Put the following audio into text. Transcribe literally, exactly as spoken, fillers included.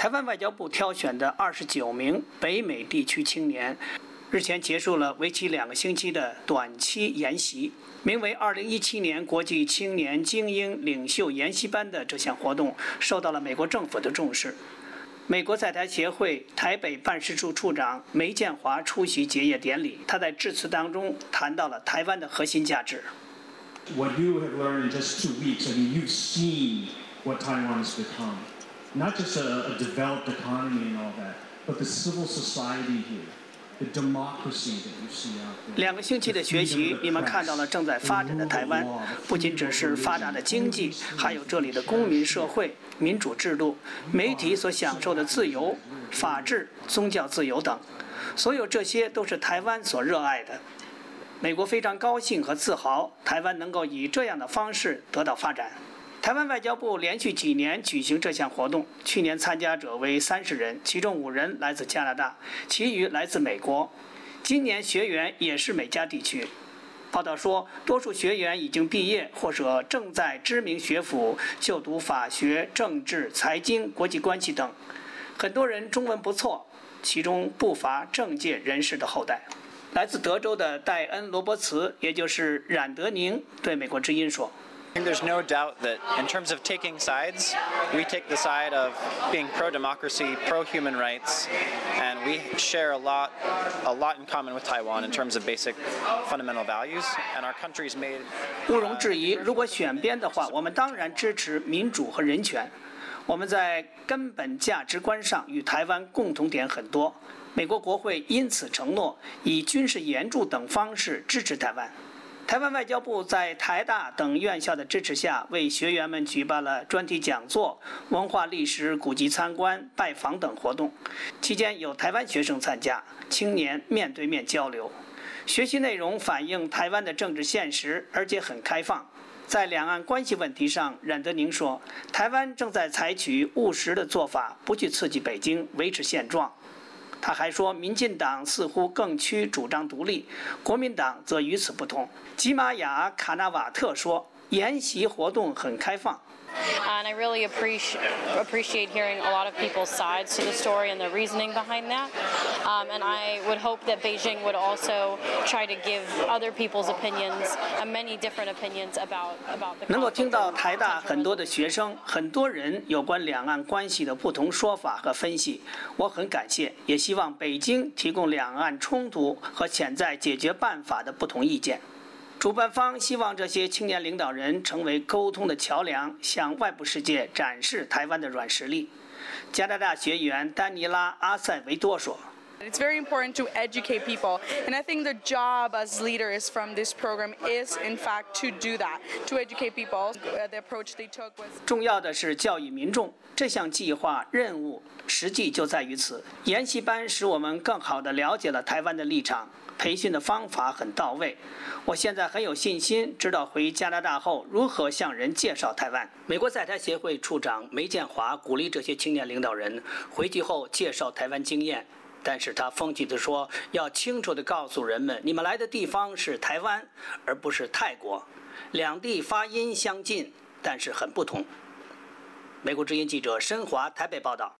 台湾外交部挑选的二十九名北美地区青年，日前结束了为期两个星期的短期研习。名为二零一七年国际青年精英领袖研习班的这项活动受到了美国政府的重视。美国在台协会台北办事处处长梅建华出席结业典礼，他在致辞当中谈到了台湾的核心价值。 What you have learned in just two weeks, I mean, you've seen what Taiwan has become. Not just a, a developed economy and all that, but the civil society here. 两个星期的学习，你们看到了正在发展的台湾，不仅只是发达的经济，还有这里的公民社会、民主制度、媒体所享受的自由、法治、宗教自由等，所有这些都是台湾所热爱的。美国非常高兴和自豪，台湾能够以这样的方式得到发展。台湾外交部连续几年举行这项活动，去年参加者为三十人，其中五人来自加拿大，其余来自美国。今年学员也是美加地区。报道说，多数学员已经毕业，或者正在知名学府就读法学、政治、财经、国际关系等。很多人中文不错，其中不乏政界人士的后代。来自德州的戴恩·罗伯茨，也就是冉德宁，对美国之音说。 I think there's no doubt that in terms of taking sides, we take the side of being pro-democracy, pro-human rights, and we share a lot, a lot in common with Taiwan in terms of basic fundamental values, and our country's made. 毋庸置疑，如果选边的话，我们当然支持民主和人权。我们在根本价值观上与台湾共同点很多。美国国会因此承诺以军事援助等方式支持台湾。台湾外交部在台大等院校的支持下，为学员们举办了专题讲座、文化历史古迹参观、拜访等活动。期间有台湾学生参加，青年面对面交流。学习内容反映台湾的政治现实，而且很开放。在两岸关系问题上，冉德宁说，台湾正在采取务实的做法，不去刺激北京，维持现状。他还说，民进党似乎更趋主张独立，国民党则与此不同。吉玛雅·卡纳瓦特说，研习活动很开放。 And I really appreciate appreciate hearing a lot of people's sides to the story and the reasoning behind that. Um, and I would hope that Beijing would also try to give other people's opinions, and many different opinions about about the. 能够听到台大很多的学生、很多人有关两岸关系的不同说法和分析，我很感谢，也希望北京提供两岸冲突和潜在解决办法的不同意见。主办方希望这些青年领导人成为沟通的桥梁，向外部世界展示台湾的软实力。加拿大学员丹尼拉·阿塞维多说。 It's very important to educate people, and I think the job as leaders from this program is, in fact, to do that, to educate people. The approach they took was. 重要的是教育民众，这项计划任务实际就在于此。研习班使我们更好地了解了台湾的立场，培训的方法很到位。我现在很有信心，知道回加拿大后如何向人介绍台湾。美国在台协会处长梅建华鼓励这些青年领导人回去后介绍台湾经验。但是他风趣地说，要清楚地告诉人们，你们来的地方是台湾，而不是泰国，两地发音相近，但是很不同。美国之音记者申华台北报道。